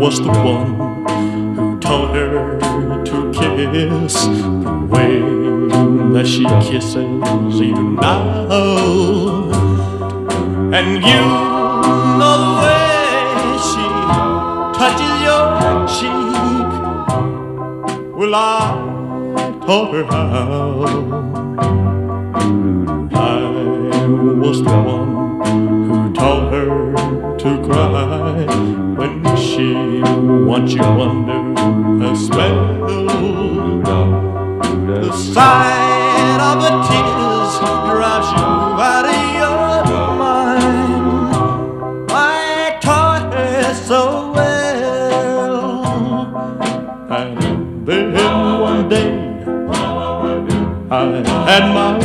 was the one who taught her to kiss the way that she kisses you now. And you know the way she touches your cheek. Well, I taught her how. I was the one who taught her to cry when she wants you under her spell. The sight of the tears drives you out of your mind. I taught her so well. And then one day I had my